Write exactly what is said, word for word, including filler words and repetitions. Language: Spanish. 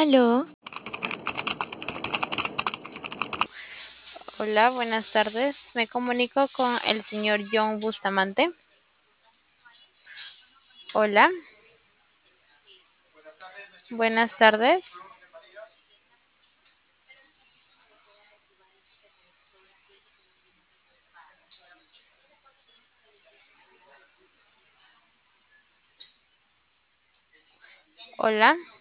Aló, Hola, buenas tardes. Me comunico con el señor John Bustamante. Hola, buenas tardes. Hola.